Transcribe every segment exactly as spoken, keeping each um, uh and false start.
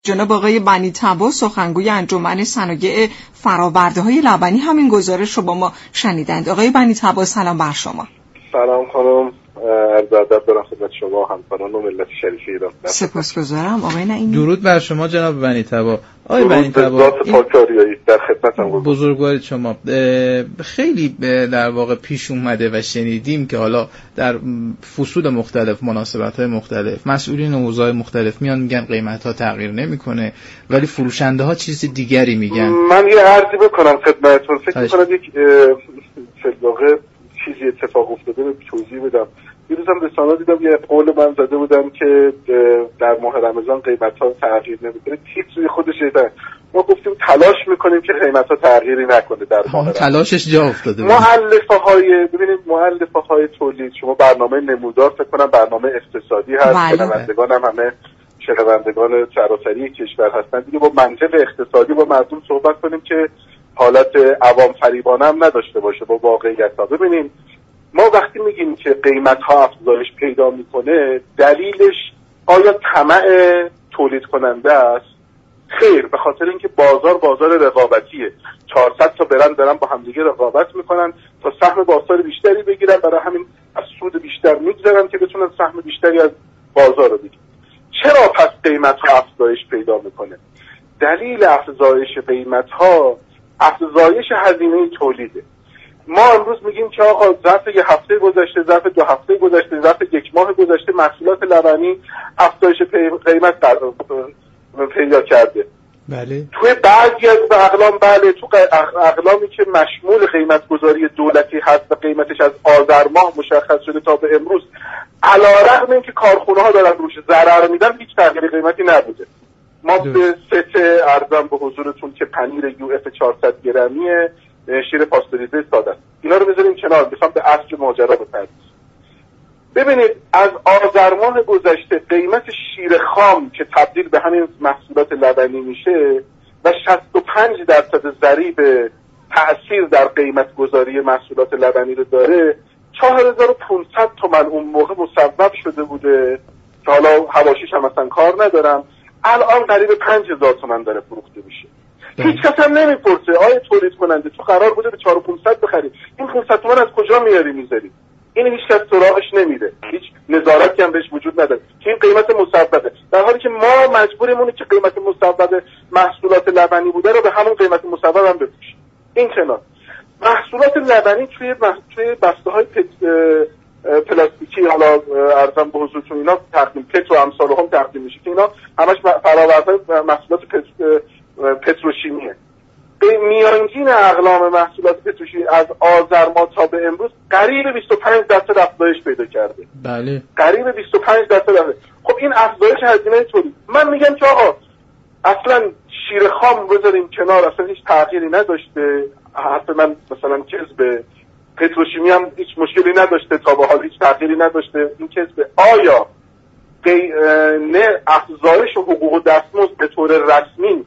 جناب آقای بنی طبا سخنگوی انجمن صنایع فرآورده‌های لبنی همین گزارش رو با ما شنیدند. آقای بنی طبا سلام بر شما. سلام خانم، عرض ادب دارم خدمت شما همکاران و ملت شریف ایران. سپاسگزارم آقای نعیمی. درود بر شما جناب بنی طبا. آقای بنی طبا ذات پاکاریایی در خدمتم. بزرگوارید شما. خیلی در واقع پیش اومده و شنیدیم که حالا در فصول مختلف، مناسبت‌های مختلف، مسئولین حوزه‌های مختلف میان میگن قیمت‌ها تغییر نمی‌کنه ولی فروشنده‌ها چیز دیگری میگن. من یه عرضی بکنم خدمتتون. فکر می‌کنم یک فلواقع چیزی اتفاق افتاده رو توضیح بدم. دیروزم رسانه‌ها دیدم یه قول من زده بودم که در ماه رمضان قیمت‌ها تغییر نمی‌کنه. تیتر خودش ایده. ما گفتیم تلاش می‌کنیم که قیمت‌ها تغییری نکنه در ماه رمضان. تلاشش جا افتاده. مؤلفه‌های ببینید مؤلفه‌های تولید، شما برنامه نمودار فکر کنم برنامه اقتصادی هست، شنوندگان هم همه شنوندگان سراسری کشور هستن دیگه. با منطق اقتصادی با مردم صحبت کنیم که حالت عوام فریبانه هم نداشته باشه، با واقعیت‌ها. ببینیم ما وقتی میگیم که قیمت‌ها افزایش پیدا میکنه، دلیلش آیا طمع تولید کننده است؟ خیر، به خاطر اینکه بازار بازار رقابتیه. چهارصد تا برند دارن با همدیگه رقابت میکنن تا سهم بازار بیشتری بگیرن، برای همین از سود بیشتر میگذرن که بتونن سهم بیشتری از بازار رو بگیرن. چرا پس قیمت‌ها افزایش پیدا میکنه؟ دلیل افزایش قیمت‌ها افزایش هزینه تولیده. ما امروز میگیم که آقا ظرف یه هفته گذشته، ظرف دو هفته گذشته، ظرف یک ماه گذشته محصولات لبنی افزایش قیمت پیدا کرده. بله. توی بعضی از اقلام بله، تو اقلامی که مشمول قیمت گذاری دولتی هست و قیمتش از آذر ماه مشخص شده تا به امروز، علیرغم اینکه کارخونه ها دارن روش ضرر میدن، هیچ تغییر قیمتی نبوده. ما به ست ارزم به حضورتون که پنیر یو اف چهارصد گرمیه، شیر پاستوریزه ساده است. اینا رو بذاریم کنار، میخوام به اصل ماجرا بپردازم. ببینید از آذر ماه گذشته قیمت شیر خام که تبدیل به همین محصولات لبنی میشه و شصت و پنج درصد ضریب تأثیر در قیمت گذاری محصولات لبنی رو داره، چهار هزار و پانصد تومان اون موقع مصوب شده بوده که حالا حواشیش هم اصلا کار ندارم، الان قریب پنج هزار تومان داره فروخته میشه. هیچ کس هم نمیپرسه آیا تولید کننده تو قرار بوده به چهار هزار و پانصد بخری، این پانصد تومان از کجا میاری میذاری؟ این هیچ کس سراغش نمیده، هیچ نظارتی هم بهش وجود نداره که این قیمت مصوبه، در حالی که ما مجبوریم که قیمت مصوب محصولات لبنی بوده رو به همون قیمت مصوب هم بفروشیم. این کنار محصولات لبنی توی مح... توی بسته‌های پت... پلاستیکی، حالا ارزم به حضورتون اینا تقدیم پترو امثال هم تقدیم میشه که اینا همش فرآوردهای محصولات پت... پتروشیمیه. میانگین اقلام محصولات پتروشیمی از آذر ماه تا به امروز قریب بیست و پنج درصد افزایش پیدا کرده. بله. قریب بیست و پنج درصد. خب این افزایش هزینه تولید، من میگم که آقا اصلا شیر خام بذاریم کنار، اصلا هیچ تغییری نداشته. حرف من مثلا کذب، پتروشیمی هم هیچ مشکلی نداشته، تا به حال هیچ تغییری نداشته. این کذب. آیا قی... نه افزایش حقوق و دستمزد به طور رسمی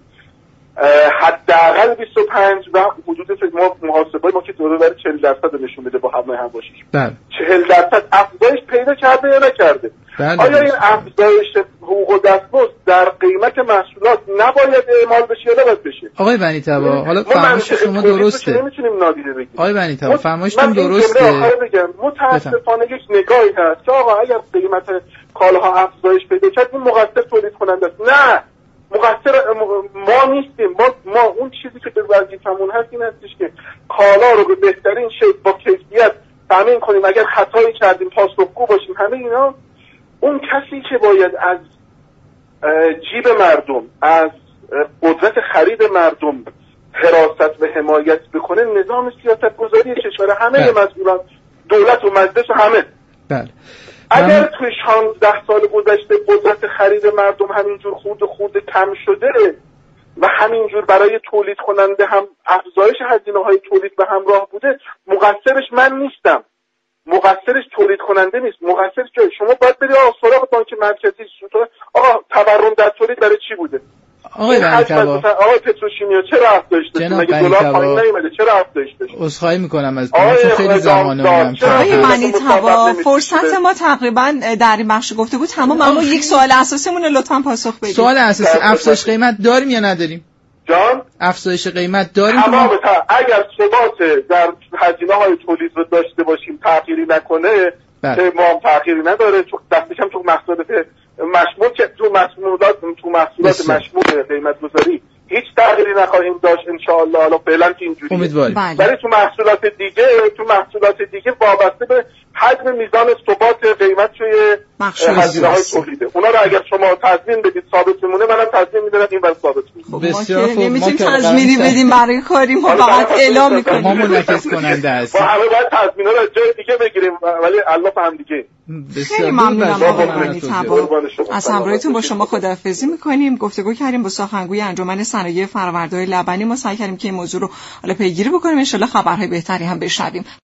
حداقل بیست و پنج و حدود ما محاسبه ما که دوره برای چهل درصد نشون میده با همه همباشیش. بله. چهل درصد افزایش پیدا کرده یا نکرده؟ بله. آیا این افزایش حقوق و دستمزد در قیمت محصولات نباید اعمال بشه یا نباید بشه؟ آقای بنی طبا حالا فرمایش شما درسته. نمیتونیم نادیده بگیریم. آقای بنی طبا فرمایشتون درسته. من آخر بگم متاسفانه یک نگاهی هست که آقا اگر قیمت کالاها افزایش پیدا کرد این مقصر تولید کننده است. نه، مقصر ما نیستیم. ما ما اون چیزی که به وظیفمون هست این هستش که کالا رو به بهترین شکل با کیفیت تامین کنیم. اگر خطایی کردیم پاسخگو باشیم. همه اینا اون کسی که باید از جیب مردم، از قدرت خرید مردم حراست و حمایت بکنه نظام سیاست گذاری کشور، همه مسئولان، دولت و مجلس و همه. بله. اگر من... توی شانزده سال گذشته قدرت خرید مردم همینجور خورد خورد کم شده و همینجور برای تولید کننده هم افزایش هزینه‌های تولید به همراه بوده، مقصرش من نیستم، مقصرش تولید کننده نیست، مقصرش جای شما باید برید آقا سراغ بانک مرکزی. آقا تورم در تولید برای چی بوده؟ آقای بنی‌تبا، آقای پتروشیمیا چرا افزایش داشت؟ مگه دلار پایین نیومده؟ چرا افزایش داشت؟ عذرخواهی میکنم از شما چون خیلی زمانمون کم. آقای بنی‌تبا فرصت ما تقریبا در این بخش گفته بود تمام، اما یک سوال اساسیمون لطفاً پاسخ بدید. سوال اساسی افزایش قیمت داریم یا نداریم؟ جان افزایش قیمت داریم؟ تمام تا اگر ثبات در هزینه‌های تولید رو داشته باشیم، تغییری نکنه که ما هم تغییری نداره، چون دستش هم تو محصولات مشمول که تو محصولات تو محصولات مشمول قیمت گذاری هیچ تغییری نخواهیم داشت ان شاء الله. حالا فعلا که اینجوریه، امیدواریم. ولی تو محصولات دیگه تو محصولات دیگه وابسته به حجم میزان ثبات قیمت توی هزینه‌های تولیده، اونا رو اگر شما تضمین بدید ثابت میمونه، منم تضمین میدم این بر ثابت میمونه. بسیار خوب. نمیتونیم تضمینی بدیم برای کاری، ما فقط اعلام میکنیم. ما منعکس کننده هستیم. ما همه باید تضمینا رو جای دیگه بگیریم، ولی الله فهم دیگه. خیلی ممنونم آقای بنی‌تبا. از همراهیتون با شما خداحافظی میکنیم. گفتگو کردیم با سخنگوی انجمن صنایع فرآورده‌های لبنی. ما سعی کردیم که این موضوع رو حالا پیگیری بکنیم، ان شاءالله خبرهای بهتری هم بشنویم.